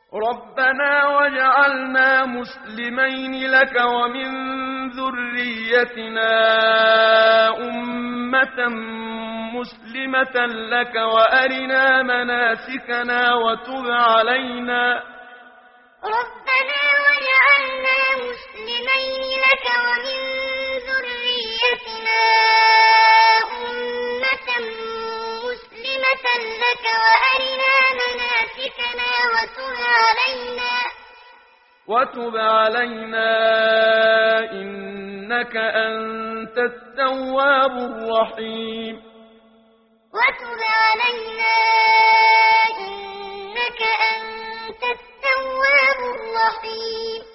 ربنا واجعلنا مسلمين لك ومن ذريتنا أمة مسلمة لك وأرنا مناسكنا وتب علينا ربنا واجعلنا مسلمين لك ومن ذريتنا أمة مسلمة لك وأرنا مناسكنا وتب علينا إنك أنت التواب الرحيم وتب علينا إنك أنت التواب الرحيم